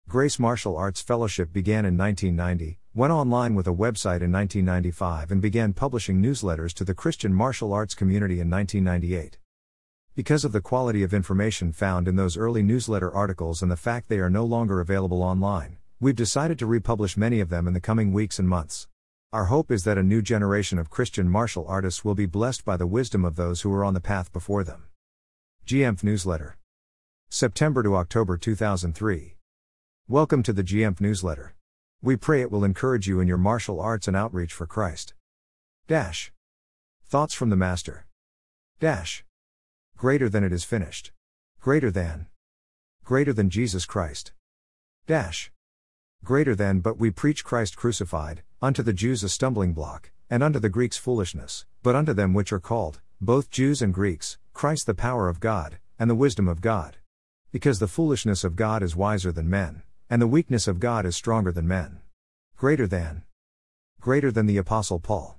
Grace Martial Arts Fellowship began in 1990, went online with a website in 1995 and began publishing newsletters to the Christian martial arts community in 1998. Because of the quality of information found in those early newsletter articles and the fact they are no longer available online, we've decided to republish many of them in the coming weeks and months. Our hope is that a new generation of Christian martial artists will be blessed by the wisdom of those who were on the path before them. GMF Newsletter. September to October 2003. Welcome to the GMF Newsletter. We pray it will encourage you in your martial arts and outreach for Christ. Thoughts from the Master. Greater than it is finished. Greater than Jesus Christ. Greater than, but we preach Christ crucified, unto the Jews a stumbling block, and unto the Greeks foolishness, but unto them which are called, both Jews and Greeks, Christ the power of God, and the wisdom of God. Because the foolishness of God is wiser than men, and the weakness of God is stronger than men. Greater than the Apostle Paul.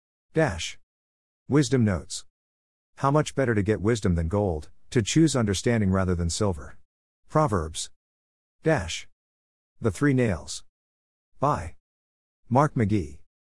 Wisdom Notes. How much better to get wisdom than gold, to choose understanding rather than silver. Proverbs. The Three Nails. By Mark McGee.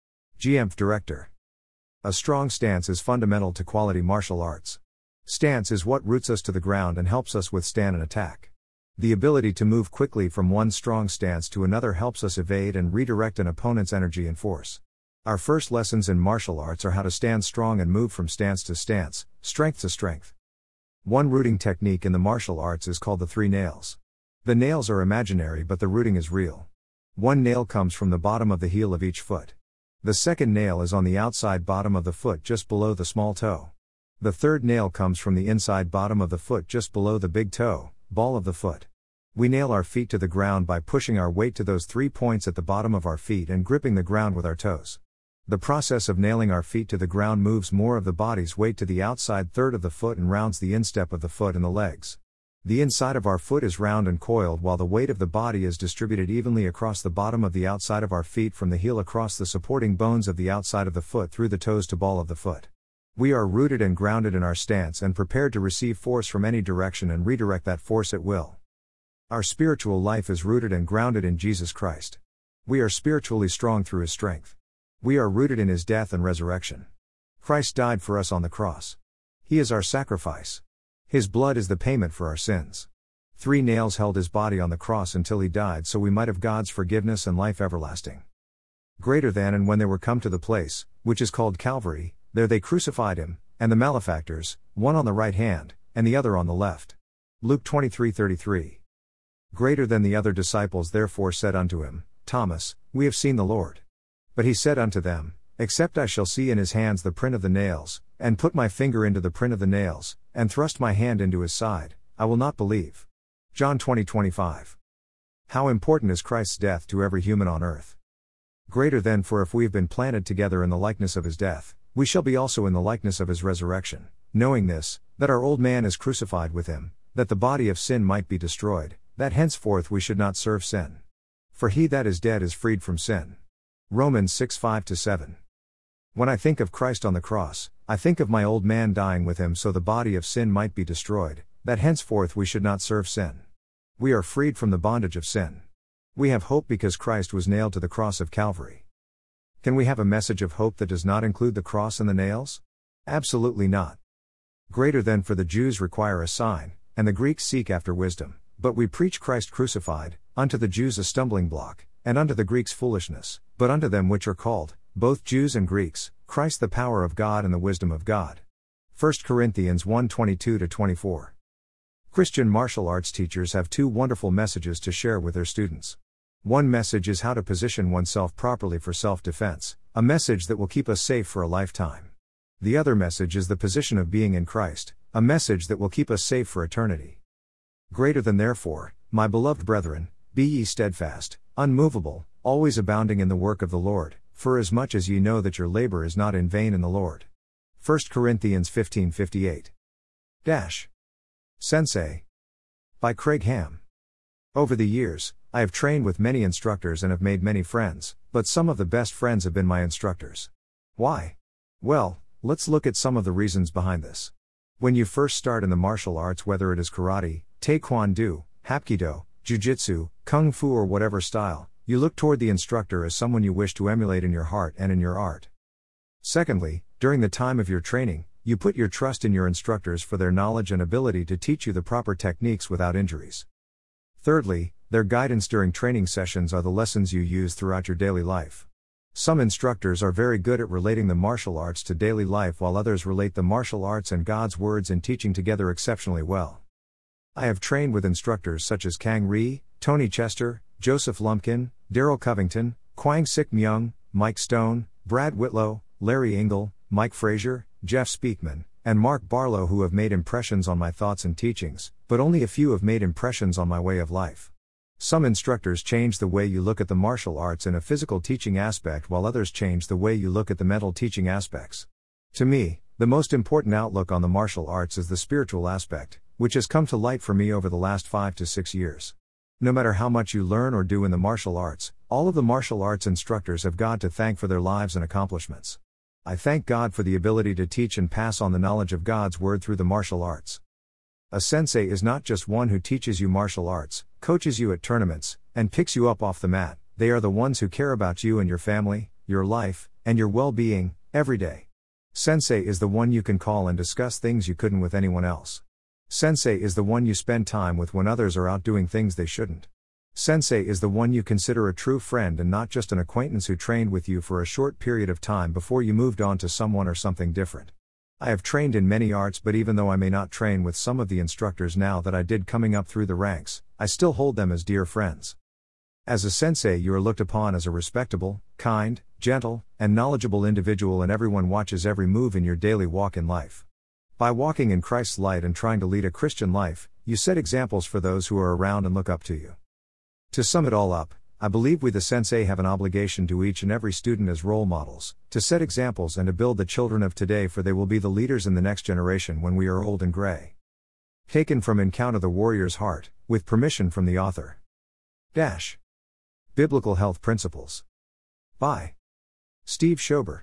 GMF Director. A strong stance is fundamental to quality martial arts. Stance is what roots us to the ground and helps us withstand an attack. The ability to move quickly from one strong stance to another helps us evade and redirect an opponent's energy and force. Our first lessons in martial arts are how to stand strong and move from stance to stance, strength to strength. One rooting technique in the martial arts is called the three nails. The nails are imaginary but the rooting is real. One nail comes from the bottom of the heel of each foot. The second nail is on the outside bottom of the foot just below the small toe. The third nail comes from the inside bottom of the foot just below the big toe, ball of the foot. We nail our feet to the ground by pushing our weight to those 3 points at the bottom of our feet and gripping the ground with our toes. The process of nailing our feet to the ground moves more of the body's weight to the outside third of the foot and rounds the instep of the foot and the legs. The inside of our foot is round and coiled while the weight of the body is distributed evenly across the bottom of the outside of our feet from the heel across the supporting bones of the outside of the foot through the toes to ball of the foot. We are rooted and grounded in our stance and prepared to receive force from any direction and redirect that force at will. Our spiritual life is rooted and grounded in Jesus Christ. We are spiritually strong through His strength. We are rooted in His death and resurrection. Christ died for us on the cross. He is our sacrifice. His blood is the payment for our sins. 3 nails held His body on the cross until He died so we might have God's forgiveness and life everlasting. Greater than, and when they were come to the place, which is called Calvary, there they crucified Him, and the malefactors, one on the right hand, and the other on the left. Luke 23:33. Greater than the other disciples therefore said unto Him, Thomas, we have seen the Lord. But He said unto them, Except I shall see in His hands the print of the nails, and put my finger into the print of the nails, and thrust my hand into His side, I will not believe. John 20:25. How important is Christ's death to every human on earth? Greater than, for if we have been planted together in the likeness of His death, we shall be also in the likeness of His resurrection, knowing this, that our old man is crucified with Him, that the body of sin might be destroyed, that henceforth we should not serve sin. For he that is dead is freed from sin. Romans 6:5-7. When I think of Christ on the cross, I think of my old man dying with Him so the body of sin might be destroyed, that henceforth we should not serve sin. We are freed from the bondage of sin. We have hope because Christ was nailed to the cross of Calvary. Can we have a message of hope that does not include the cross and the nails? Absolutely not. Greater than, for the Jews require a sign, and the Greeks seek after wisdom, but we preach Christ crucified, unto the Jews a stumbling block, and unto the Greeks foolishness, but unto them which are called, both Jews and Greeks, Christ the power of God and the wisdom of God. 1 Corinthians 1:22-24. Christian martial arts teachers have 2 wonderful messages to share with their students. One message is how to position oneself properly for self-defense, a message that will keep us safe for a lifetime. The other message is the position of being in Christ, a message that will keep us safe for eternity. Greater than, therefore, my beloved brethren, be ye steadfast, unmovable, always abounding in the work of the Lord, for as much as ye know that your labor is not in vain in the Lord. 1 Corinthians 15:58. Sensei. By Craig Ham. Over the years, I have trained with many instructors and have made many friends, but some of the best friends have been my instructors. Why? Well, let's look at some of the reasons behind this. When you first start in the martial arts, whether it is karate, taekwondo, hapkido, jiu-jitsu, kung fu or whatever style, you look toward the instructor as someone you wish to emulate in your heart and in your art. Secondly, during the time of your training, you put your trust in your instructors for their knowledge and ability to teach you the proper techniques without injuries. Thirdly, their guidance during training sessions are the lessons you use throughout your daily life. Some instructors are very good at relating the martial arts to daily life, while others relate the martial arts and God's words in teaching together exceptionally well. I have trained with instructors such as Kang Rhee, Tony Chester, Joseph Lumpkin, Daryl Covington, Kwang Sik Myung, Mike Stone, Brad Whitlow, Larry Engel, Mike Frazier, Jeff Speakman, and Mark Barlow, who have made impressions on my thoughts and teachings, but only a few have made impressions on my way of life. Some instructors change the way you look at the martial arts in a physical teaching aspect, while others change the way you look at the mental teaching aspects. To me, the most important outlook on the martial arts is the spiritual aspect, which has come to light for me over the last 5 to 6 years. No matter how much you learn or do in the martial arts, all of the martial arts instructors have God to thank for their lives and accomplishments. I thank God for the ability to teach and pass on the knowledge of God's word through the martial arts. A sensei is not just one who teaches you martial arts, coaches you at tournaments, and picks you up off the mat. They are the ones who care about you and your family, your life, and your well-being, every day. Sensei is the one you can call and discuss things you couldn't with anyone else. Sensei is the one you spend time with when others are out doing things they shouldn't. Sensei is the one you consider a true friend and not just an acquaintance who trained with you for a short period of time before you moved on to someone or something different. I have trained in many arts, but even though I may not train with some of the instructors now that I did coming up through the ranks, I still hold them as dear friends. As a sensei, you are looked upon as a respectable, kind, gentle, and knowledgeable individual, and everyone watches every move in your daily walk in life. By walking in Christ's light and trying to lead a Christian life, you set examples for those who are around and look up to you. To sum it all up, I believe we the sensei have an obligation to each and every student as role models, to set examples and to build the children of today, for they will be the leaders in the next generation when we are old and gray. Taken from Encounter the Warrior's Heart, with permission from the author. Biblical Health Principles. By Steve Schober.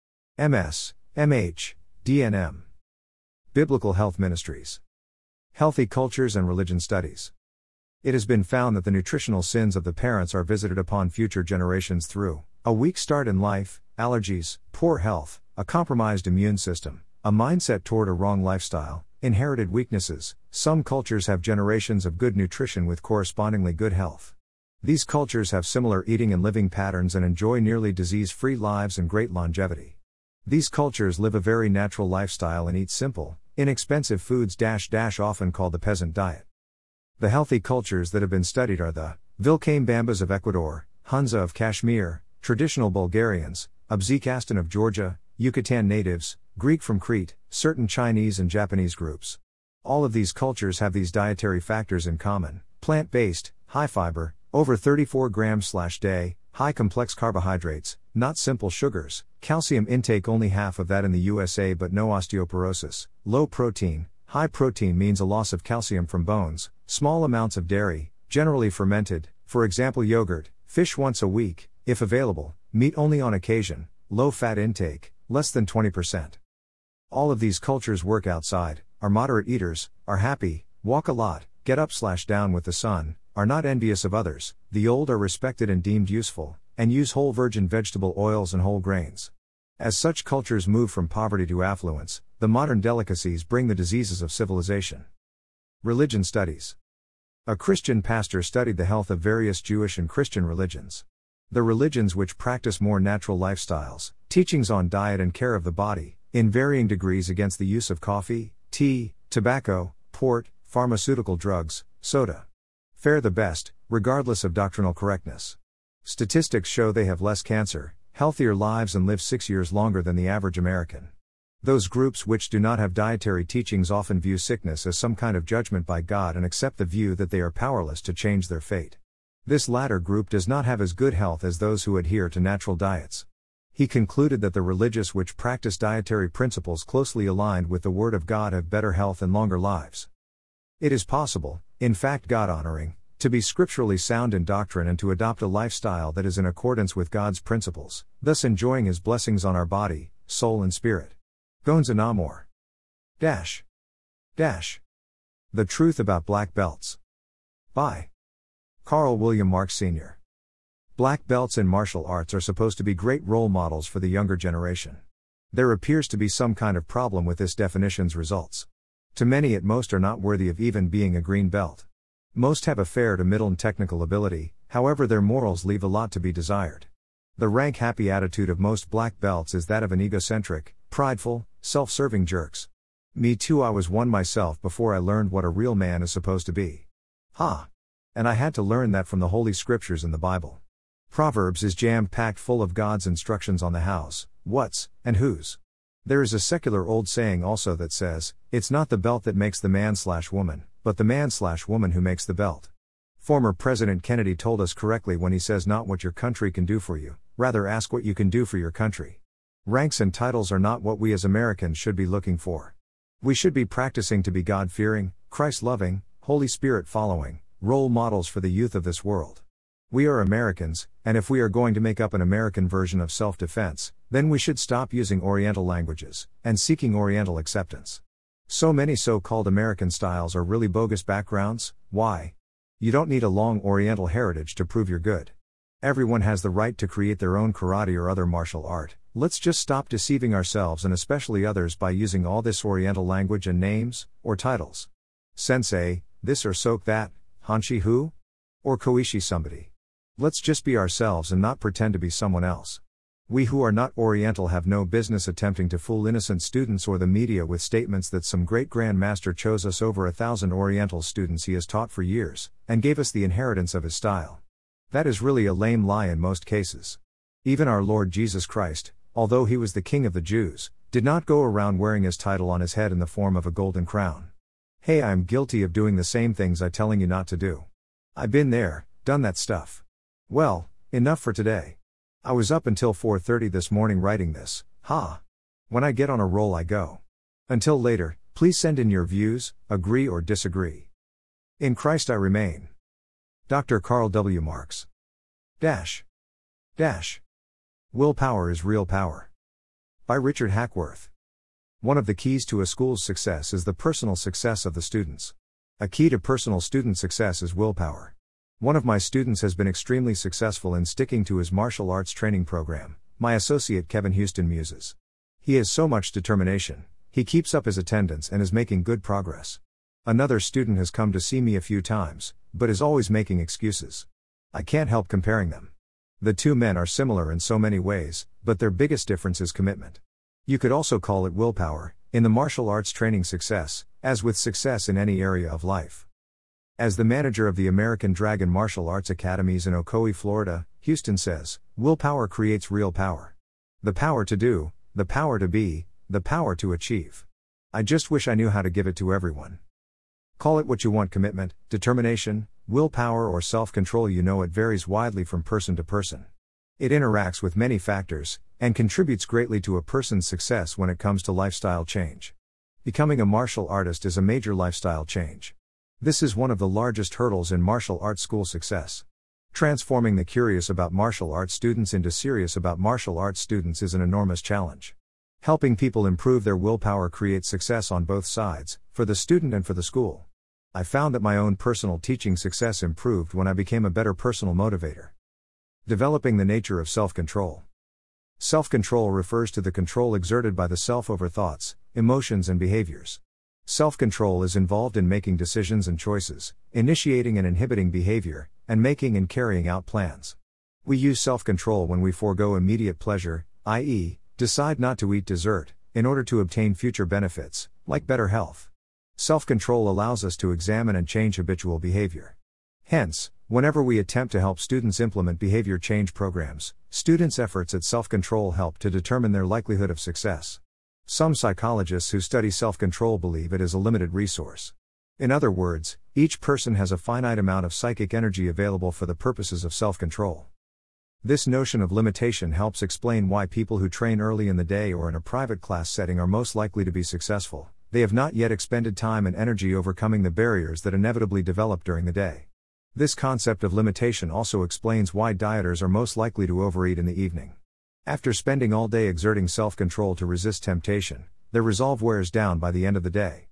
MS, MH, DNM. Biblical Health Ministries. Healthy Cultures and Religion Studies. It has been found that the nutritional sins of the parents are visited upon future generations through a weak start in life, allergies, poor health, a compromised immune system, a mindset toward a wrong lifestyle, inherited weaknesses. Some cultures have generations of good nutrition with correspondingly good health. These cultures have similar eating and living patterns and enjoy nearly disease-free lives and great longevity. These cultures live a very natural lifestyle and eat simple, inexpensive foods often called the peasant diet. The healthy cultures that have been studied are the Vilcame Bambas of Ecuador, Hunza of Kashmir, traditional Bulgarians, Abkhazistan of Georgia, Yucatan natives, Greek from Crete, certain Chinese and Japanese groups. All of these cultures have these dietary factors in common: plant-based, high fiber, over 34 grams/day, high complex carbohydrates, not simple sugars, calcium intake only half of that in the USA but no osteoporosis, low protein. High protein means a loss of calcium from bones, small amounts of dairy, generally fermented, for example yogurt, fish once a week, if available, meat only on occasion, low fat intake, less than 20%. All of these cultures work outside, are moderate eaters, are happy, walk a lot, get up/down with the sun, are not envious of others, the old are respected and deemed useful, and use whole virgin vegetable oils and whole grains. As such cultures move from poverty to affluence, the modern delicacies bring the diseases of civilization. Religion Studies. A Christian pastor studied the health of various Jewish and Christian religions. The religions which practice more natural lifestyles, teachings on diet and care of the body, in varying degrees against the use of coffee, tea, tobacco, port, pharmaceutical drugs, soda, fare the best, regardless of doctrinal correctness. Statistics show they have less cancer, healthier lives and live 6 years longer than the average American. Those groups which do not have dietary teachings often view sickness as some kind of judgment by God and accept the view that they are powerless to change their fate. This latter group does not have as good health as those who adhere to natural diets. He concluded that the religious which practice dietary principles closely aligned with the Word of God have better health and longer lives. It is possible, in fact God-honoring, to be scripturally sound in doctrine and to adopt a lifestyle that is in accordance with God's principles, thus enjoying His blessings on our body, soul and spirit. Goins and Amor. The Truth About Black Belts. By Carl William Marks Sr. Black belts in martial arts are supposed to be great role models for the younger generation. There appears to be some kind of problem with this definition's results. To many at most are not worthy of even being a green belt. Most have a fair to middle technical ability, however their morals leave a lot to be desired. The rank-happy attitude of most black belts is that of an egocentric, prideful, self-serving jerks. Me too, I was one myself before I learned what a real man is supposed to be. And I had to learn that from the Holy Scriptures in the Bible. Proverbs is jam-packed full of God's instructions on the hows, whats, and whos. There is a secular old saying also that says, it's not the belt that makes the man/woman, but the man/woman who makes the belt. Former President Kennedy told us correctly when he says not what your country can do for you, rather ask what you can do for your country. Ranks and titles are not what we as Americans should be looking for. We should be practicing to be God-fearing, Christ-loving, Holy Spirit-following, role models for the youth of this world. We are Americans, and if we are going to make up an American version of self-defense, then we should stop using Oriental languages, and seeking Oriental acceptance. So many so-called American styles are really bogus backgrounds. Why? You don't need a long Oriental heritage to prove you're good. Everyone has the right to create their own karate or other martial art. Let's just stop deceiving ourselves and especially others by using all this Oriental language and names, or titles. Sensei, this or soak that, Hanshi who? Or Koishi somebody. Let's just be ourselves and not pretend to be someone else. We who are not Oriental have no business attempting to fool innocent students or the media with statements that some great Grand Master chose us over 1,000 Oriental students he has taught for years, and gave us the inheritance of his style. That is really a lame lie in most cases. Even our Lord Jesus Christ, although he was the King of the Jews, did not go around wearing his title on his head in the form of a golden crown. Hey, I am guilty of doing the same things I'm telling you not to do. I've been there, done that stuff. Well, enough for today. I was up until 4:30 this morning writing this, When I get on a roll I go. Until later, please send in your views, agree or disagree. In Christ I remain. Dr. Carl W. Marks. Willpower is Real Power. By Richard Hackworth. One of the keys to a school's success is the personal success of the students. A key to personal student success is willpower. One of my students has been extremely successful in sticking to his martial arts training program, my associate Kevin Houston Muses. He has so much determination, he keeps up his attendance and is making good progress. Another student has come to see me a few times, but is always making excuses. I can't help comparing them. The two men are similar in so many ways, but their biggest difference is commitment. You could also call it willpower, in the martial arts training success, as with success in any area of life. As the manager of the American Dragon Martial Arts Academies in Ocoee, Florida, Houston says, willpower creates real power. The power to do, the power to be, the power to achieve. I just wish I knew how to give it to everyone. Call it what you want: commitment, determination, willpower or self-control. It varies widely from person to person. It interacts with many factors, and contributes greatly to a person's success when it comes to lifestyle change. Becoming a martial artist is a major lifestyle change. This is one of the largest hurdles in martial arts school success. Transforming the curious about martial arts students into serious about martial arts students is an enormous challenge. Helping people improve their willpower creates success on both sides, for the student and for the school. I found that my own personal teaching success improved when I became a better personal motivator. Developing the nature of self-control. Self-control refers to the control exerted by the self over thoughts, emotions and behaviors. Self-control is involved in making decisions and choices, initiating and inhibiting behavior, and making and carrying out plans. We use self-control when we forego immediate pleasure, i.e., decide not to eat dessert, in order to obtain future benefits, like better health. Self-control allows us to examine and change habitual behavior. Hence, whenever we attempt to help students implement behavior change programs, students' efforts at self-control help to determine their likelihood of success. Some psychologists who study self-control believe it is a limited resource. In other words, each person has a finite amount of psychic energy available for the purposes of self-control. This notion of limitation helps explain why people who train early in the day or in a private class setting are most likely to be successful. They have not yet expended time and energy overcoming the barriers that inevitably develop during the day. This concept of limitation also explains why dieters are most likely to overeat in the evening. After spending all day exerting self-control to resist temptation, their resolve wears down by the end of the day.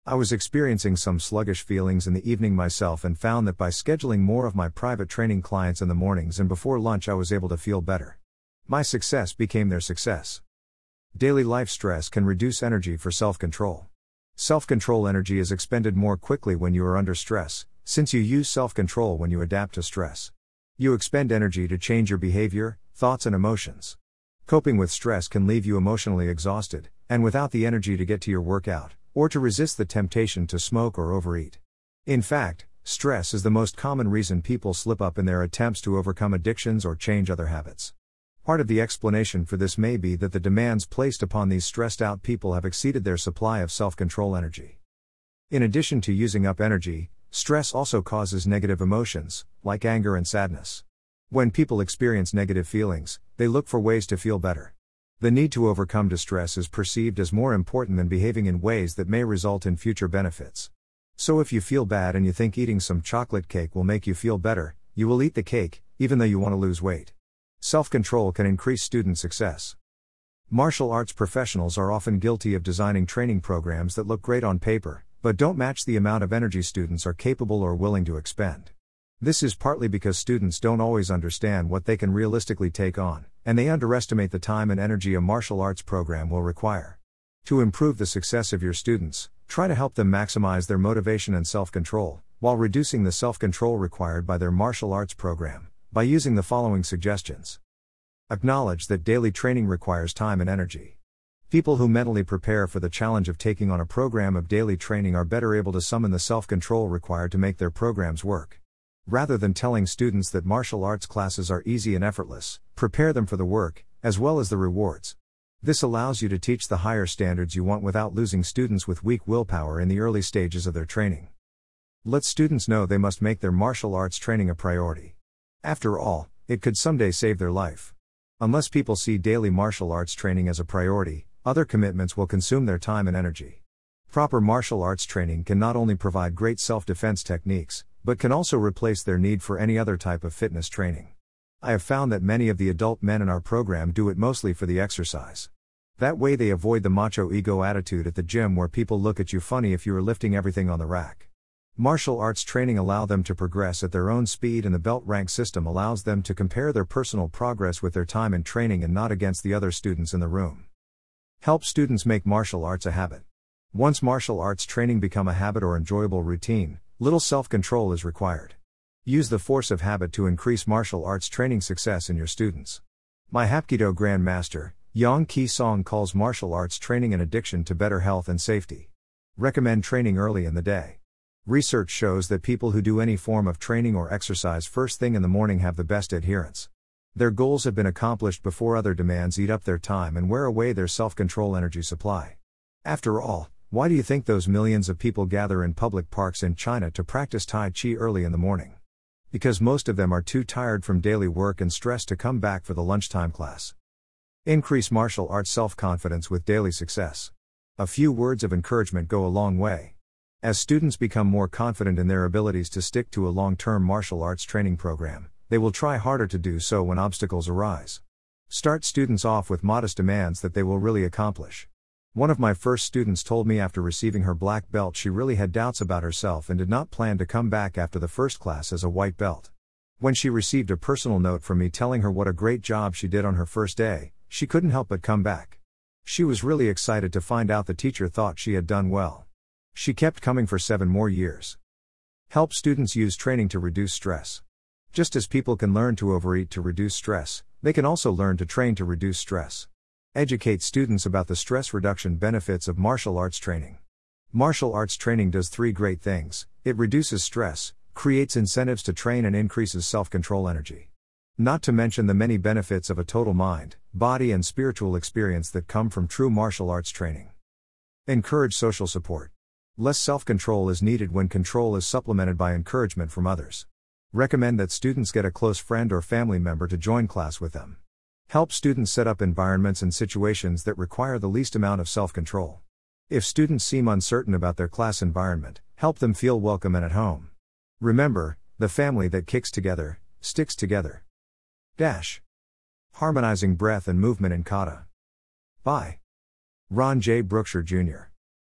I was experiencing some sluggish feelings in the evening myself and found that by scheduling more of my private training clients in the mornings and before lunch I was able to feel better. My success became their success. Daily life stress can reduce energy for self-control. Self-control energy is expended more quickly when you are under stress, since you use self-control when you adapt to stress. You expend energy to change your behavior, thoughts and emotions. Coping with stress can leave you emotionally exhausted, and without the energy to get to your workout, or to resist the temptation to smoke or overeat. In fact, stress is the most common reason people slip up in their attempts to overcome addictions or change other habits. Part of the explanation for this may be that the demands placed upon these stressed out people have exceeded their supply of self-control energy. In addition to using up energy, stress also causes negative emotions, like anger and sadness. When people experience negative feelings, they look for ways to feel better. The need to overcome distress is perceived as more important than behaving in ways that may result in future benefits. So if you feel bad and you think eating some chocolate cake will make you feel better, you will eat the cake, even though you want to lose weight. Self-control can increase student success. Martial arts professionals are often guilty of designing training programs that look great on paper, but don't match the amount of energy students are capable or willing to expend. This is partly because students don't always understand what they can realistically take on, and they underestimate the time and energy a martial arts program will require. To improve the success of your students, try to help them maximize their motivation and self-control, while reducing the self-control required by their martial arts program, by using the following suggestions. Acknowledge that daily training requires time and energy. People who mentally prepare for the challenge of taking on a program of daily training are better able to summon the self-control required to make their programs work. Rather than telling students that martial arts classes are easy and effortless, prepare them for the work, as well as the rewards. This allows you to teach the higher standards you want without losing students with weak willpower in the early stages of their training. Let students know they must make their martial arts training a priority. After all, it could someday save their life. Unless people see daily martial arts training as a priority, other commitments will consume their time and energy. Proper martial arts training can not only provide great self-defense techniques, but can also replace their need for any other type of fitness training. I have found that many of the adult men in our program do it mostly for the exercise. That way they avoid the macho ego attitude at the gym where people look at you funny if you are lifting everything on the rack. Martial arts training allow them to progress at their own speed, and the belt rank system allows them to compare their personal progress with their time in training and not against the other students in the room. Help students make martial arts a habit. Once martial arts training become a habit or enjoyable routine, little self-control is required. Use the force of habit to increase martial arts training success in your students. My Hapkido Grandmaster, Yang Ki Song, calls martial arts training an addiction to better health and safety. Recommend training early in the day. Research shows that people who do any form of training or exercise first thing in the morning have the best adherence. Their goals have been accomplished before other demands eat up their time and wear away their self-control energy supply. After all, why do you think those millions of people gather in public parks in China to practice Tai Chi early in the morning? Because most of them are too tired from daily work and stress to come back for the lunchtime class. Increase martial arts self-confidence with daily success. A few words of encouragement go a long way. As students become more confident in their abilities to stick to a long-term martial arts training program, they will try harder to do so when obstacles arise. Start students off with modest demands that they will really accomplish. One of my first students told me after receiving her black belt she really had doubts about herself and did not plan to come back after the first class as a white belt. When she received a personal note from me telling her what a great job she did on her first day, she couldn't help but come back. She was really excited to find out the teacher thought she had done well. She kept coming for 7 more years. Help students use training to reduce stress. Just as people can learn to overeat to reduce stress, they can also learn to train to reduce stress. Educate students about the stress reduction benefits of martial arts training. Martial arts training does 3 great things. It reduces stress, creates incentives to train, and increases self-control energy. Not to mention the many benefits of a total mind, body and spiritual experience that come from true martial arts training. Encourage social support. Less self-control is needed when control is supplemented by encouragement from others. Recommend that students get a close friend or family member to join class with them. Help students set up environments and situations that require the least amount of self-control. If students seem uncertain about their class environment, help them feel welcome and at home. Remember, the family that kicks together, sticks together. Harmonizing breath and movement in kata. By Ron J. Brookshire Jr.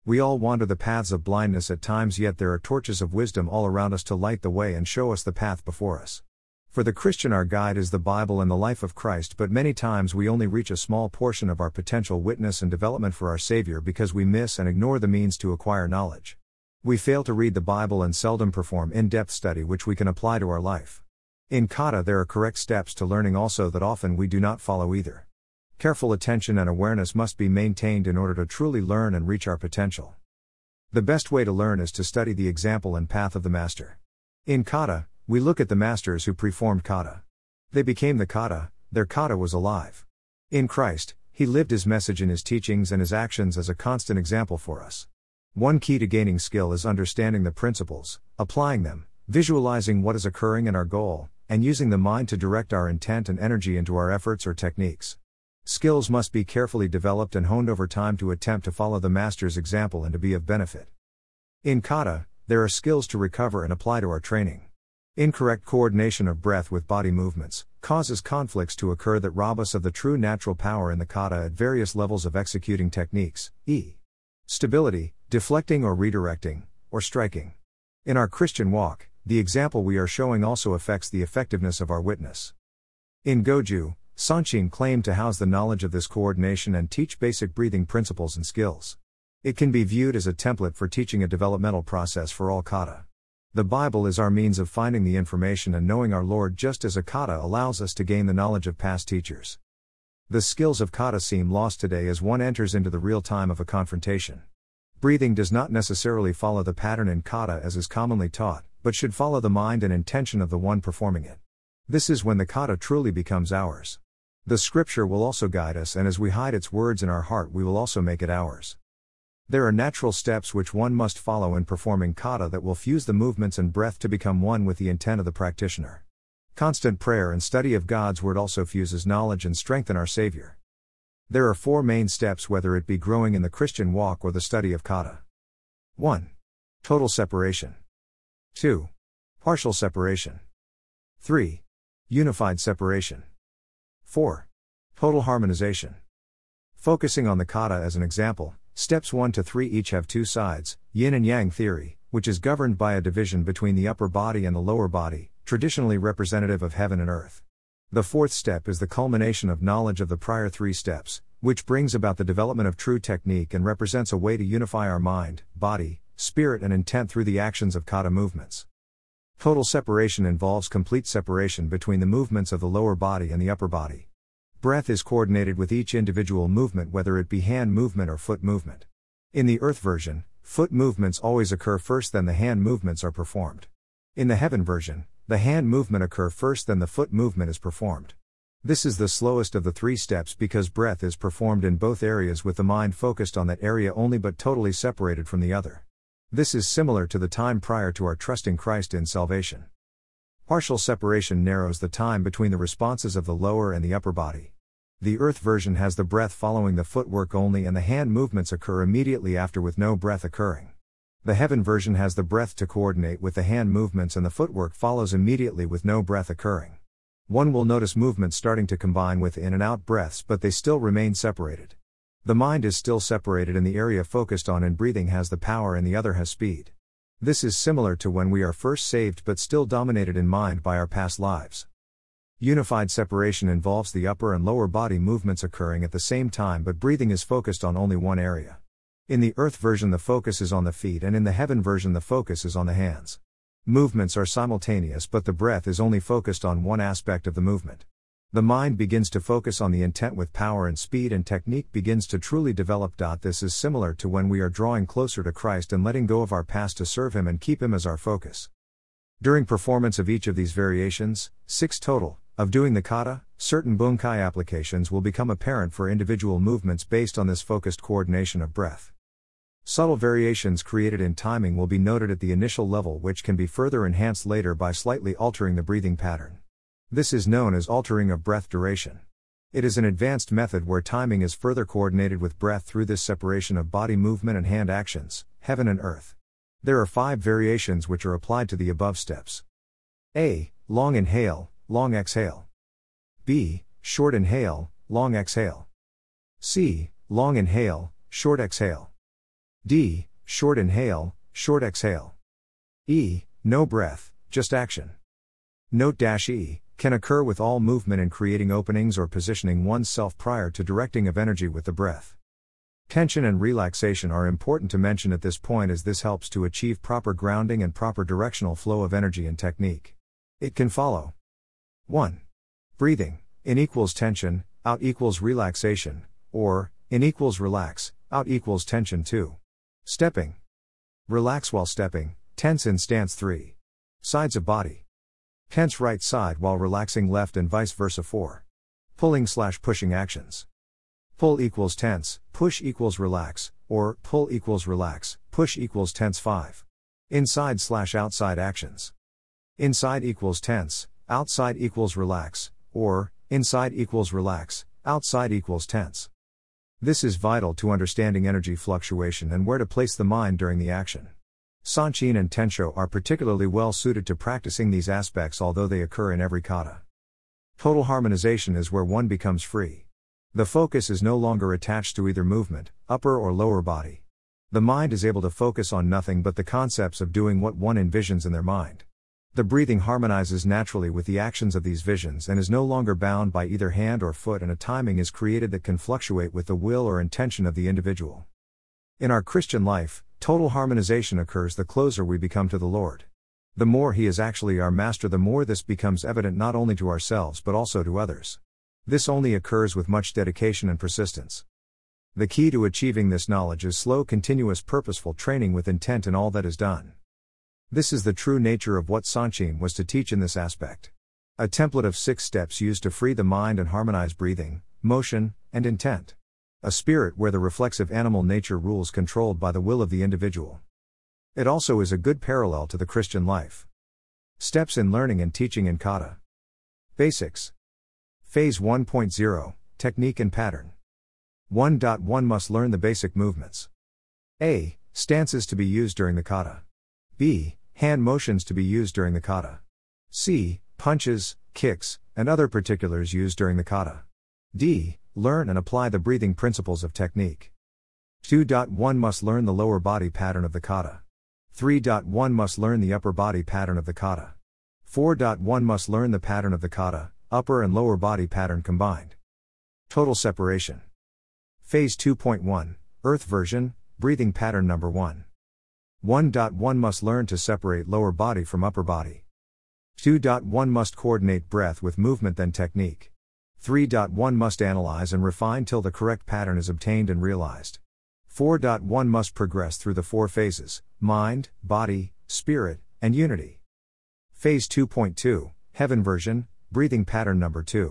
We all wander the paths of blindness at times, yet there are torches of wisdom all around us to light the way and show us the path before us. For the Christian, our guide is the Bible and the life of Christ, but many times we only reach a small portion of our potential witness and development for our Savior because we miss and ignore the means to acquire knowledge. We fail to read the Bible and seldom perform in-depth study which we can apply to our life. In kata there are correct steps to learning also that often we do not follow either. Careful attention and awareness must be maintained in order to truly learn and reach our potential. The best way to learn is to study the example and path of the Master. In kata, we look at the masters who performed kata. They became the kata, their kata was alive. In Christ, He lived His message in His teachings and His actions as a constant example for us. One key to gaining skill is understanding the principles, applying them, visualizing what is occurring in our goal, and using the mind to direct our intent and energy into our efforts or techniques. Skills must be carefully developed and honed over time to attempt to follow the Master's example and to be of benefit. In kata, there are skills to recover and apply to our training. Incorrect coordination of breath with body movements causes conflicts to occur that rob us of the true natural power in the kata at various levels of executing techniques, e. stability, deflecting or redirecting, or striking. In our Christian walk, the example we are showing also affects the effectiveness of our witness. In Goju, Sanshin claimed to house the knowledge of this coordination and teach basic breathing principles and skills. It can be viewed as a template for teaching a developmental process for all kata. The Bible is our means of finding the information and knowing our Lord, just as a kata allows us to gain the knowledge of past teachers. The skills of kata seem lost today as one enters into the real time of a confrontation. Breathing does not necessarily follow the pattern in kata as is commonly taught, but should follow the mind and intention of the one performing it. This is when the kata truly becomes ours. The scripture will also guide us, and as we hide its words in our heart we will also make it ours. There are natural steps which one must follow in performing kata that will fuse the movements and breath to become one with the intent of the practitioner. Constant prayer and study of God's Word also fuses knowledge and strengthen our Savior. There are 4 main steps, whether it be growing in the Christian walk or the study of kata. 1. Total separation. 2. Partial separation. 3. Unified separation. 4. Total harmonization. Focusing on the kata as an example, steps 1 to 3 each have 2 sides, yin and yang theory, which is governed by a division between the upper body and the lower body, traditionally representative of heaven and earth. The 4th step is the culmination of knowledge of the prior 3 steps, which brings about the development of true technique and represents a way to unify our mind, body, spirit and intent through the actions of kata movements. Total separation involves complete separation between the movements of the lower body and the upper body. Breath is coordinated with each individual movement, whether it be hand movement or foot movement. In the earth version, foot movements always occur first, then the hand movements are performed. In the heaven version, the hand movement occur first, then the foot movement is performed. This is the slowest of the 3 steps because breath is performed in both areas with the mind focused on that area only but totally separated from the other. This is similar to the time prior to our trusting Christ in salvation. Partial separation narrows the time between the responses of the lower and the upper body. The earth version has the breath following the footwork only and the hand movements occur immediately after with no breath occurring. The heaven version has the breath to coordinate with the hand movements and the footwork follows immediately with no breath occurring. One will notice movements starting to combine with in and out breaths, but they still remain separated. The mind is still separated and the area focused on in breathing has the power and the other has speed. This is similar to when we are first saved but still dominated in mind by our past lives. Unified separation involves the upper and lower body movements occurring at the same time but breathing is focused on only one area. In the earth version the focus is on the feet and in the heaven version the focus is on the hands. Movements are simultaneous but the breath is only focused on one aspect of the movement. The mind begins to focus on the intent with power and speed and technique begins to truly develop. This is similar to when we are drawing closer to Christ and letting go of our past to serve Him and keep Him as our focus. During performance of each of these variations, 6 total, of doing the kata, certain bunkai applications will become apparent for individual movements based on this focused coordination of breath. Subtle variations created in timing will be noted at the initial level which can be further enhanced later by slightly altering the breathing pattern. This is known as altering of breath duration. It is an advanced method where timing is further coordinated with breath through this separation of body movement and hand actions, heaven and earth. There are 5 variations which are applied to the above steps. A. Long inhale, long exhale. B. Short inhale, long exhale. C. Long inhale, short exhale. D. Short inhale, short exhale. E. No breath, just action. Note E. Can occur with all movement in creating openings or positioning oneself prior to directing of energy with the breath. Tension and relaxation are important to mention at this point, as this helps to achieve proper grounding and proper directional flow of energy and technique. It can follow 1. Breathing, in equals tension, out equals relaxation, or, in equals relax, out equals tension 2. Stepping. Relax while stepping, tense in stance 3. Sides of body. Tense right side while relaxing left and vice versa 4. Pulling/pushing actions. Pull equals tense, push equals relax, or pull equals relax, push equals tense 5. Inside/outside actions. Inside equals tense, outside equals relax, or inside equals relax, outside equals tense. This is vital to understanding energy fluctuation and where to place the mind during the action. Sanchin and Tensho are particularly well suited to practicing these aspects, although they occur in every kata. Total harmonization is where one becomes free. The focus is no longer attached to either movement, upper or lower body. The mind is able to focus on nothing but the concepts of doing what one envisions in their mind. The breathing harmonizes naturally with the actions of these visions and is no longer bound by either hand or foot, and a timing is created that can fluctuate with the will or intention of the individual. In our Christian life, total harmonization occurs the closer we become to the Lord. The more He is actually our Master, the more this becomes evident not only to ourselves but also to others. This only occurs with much dedication and persistence. The key to achieving this knowledge is slow, continuous, purposeful training with intent in all that is done. This is the true nature of what Sanchin was to teach in this aspect. A template of 6 steps used to free the mind and harmonize breathing, motion, and intent. A spirit where the reflexive animal nature rules, controlled by the will of the individual. It also is a good parallel to the Christian life. Steps in learning and teaching in kata. Basics. Phase 1.0, Technique and Pattern. 1.1 Must learn the basic movements. A. Stances to be used during the kata. B. Hand motions to be used during the kata. C. Punches, kicks, and other particulars used during the kata. D. Learn and apply the breathing principles of technique. 2.1 Must learn the lower body pattern of the kata. 3.1 Must learn the upper body pattern of the kata. 4.1 Must learn the pattern of the kata, upper and lower body pattern combined. Total separation. Phase 2.1, Earth version, breathing pattern number 1. 1.1 Must learn to separate lower body from upper body. 2.1 Must coordinate breath with movement then technique. 3.1 Must analyze and refine till the correct pattern is obtained and realized. 4.1 Must progress through the 4 phases, mind, body, spirit, and unity. Phase 2.2, Heaven version, breathing pattern number 2.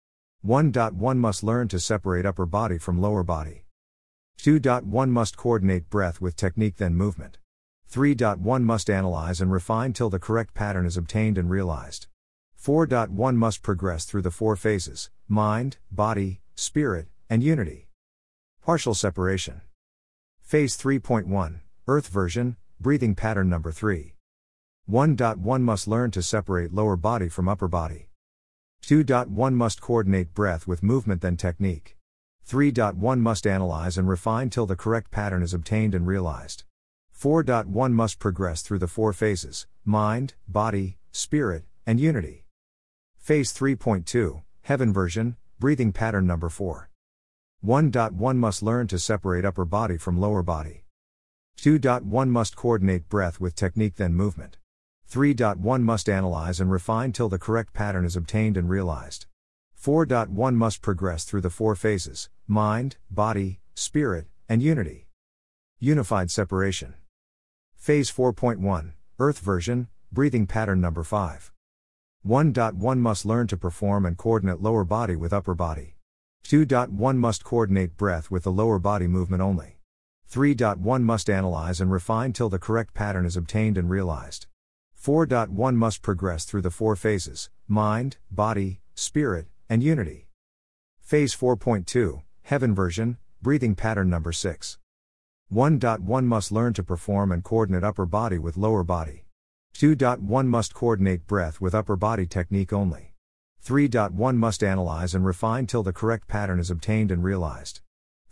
1.1 Must learn to separate upper body from lower body. 2.1 Must coordinate breath with technique then movement. 3.1 Must analyze and refine till the correct pattern is obtained and realized. 4.1 Must progress through the 4 phases, mind, body, spirit, and unity. Partial separation. Phase 3.1, Earth version, breathing pattern number 3. 1.1 Must learn to separate lower body from upper body. 2.1 Must coordinate breath with movement then technique. 3.1 Must analyze and refine till the correct pattern is obtained and realized. 4.1 Must progress through the 4 phases, mind, body, spirit, and unity. Phase 3.2, Heaven version, breathing pattern number 4. 1.1 Must learn to separate upper body from lower body. 2.1 Must coordinate breath with technique then movement. 3.1 Must analyze and refine till the correct pattern is obtained and realized. 4.1 Must progress through the 4 phases, mind, body, spirit, and unity. Unified separation. Phase 4.1, Earth version, breathing pattern number 5. 1.1 Must learn to perform and coordinate lower body with upper body. 2.1 Must coordinate breath with the lower body movement only. 3.1 Must analyze and refine till the correct pattern is obtained and realized. 4.1 Must progress through the 4 phases, mind, body, spirit, and unity. Phase 4.2, Heaven version, breathing pattern number 6. 1.1 Must learn to perform and coordinate upper body with lower body. 2.1 Must coordinate breath with upper body technique only. 3.1 Must analyze and refine till the correct pattern is obtained and realized.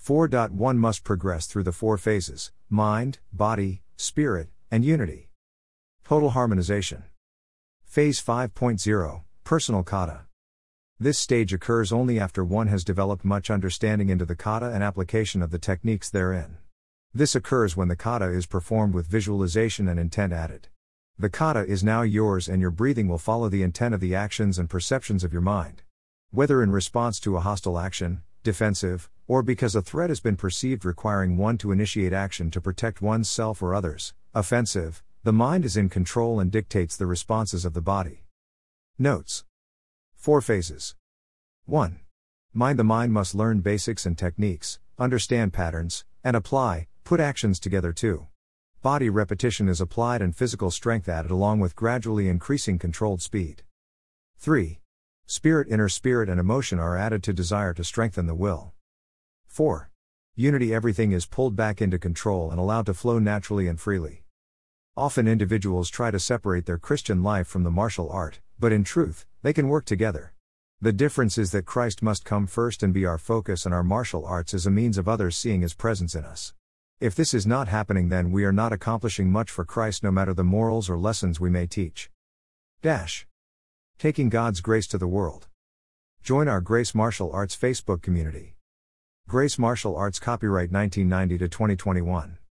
4.1 must progress through the 4 phases: mind, body, spirit, and unity. Total harmonization. Phase 5.0, personal kata. This stage occurs only after one has developed much understanding into the kata and application of the techniques therein. This occurs when the kata is performed with visualization and intent added. The kata is now yours and your breathing will follow the intent of the actions and perceptions of your mind. Whether in response to a hostile action, defensive, or because a threat has been perceived requiring one to initiate action to protect one's self or others, offensive, the mind is in control and dictates the responses of the body. Notes. 4 phases. 1. Mind. The mind must learn basics and techniques, understand patterns, and apply, put actions together. 2. Body. Repetition is applied and physical strength added along with gradually increasing controlled speed. 3. Spirit. Inner spirit and emotion are added to desire to strengthen the will. 4. Unity. Everything is pulled back into control and allowed to flow naturally and freely. Often individuals try to separate their Christian life from the martial art, but in truth, they can work together. The difference is that Christ must come first and be our focus, and our martial arts is a means of others seeing His presence in us. If this is not happening, then we are not accomplishing much for Christ, no matter the morals or lessons we may teach. Taking God's grace to the world. Join our Grace Martial Arts Facebook community. Grace Martial Arts, copyright 1990 to 2021.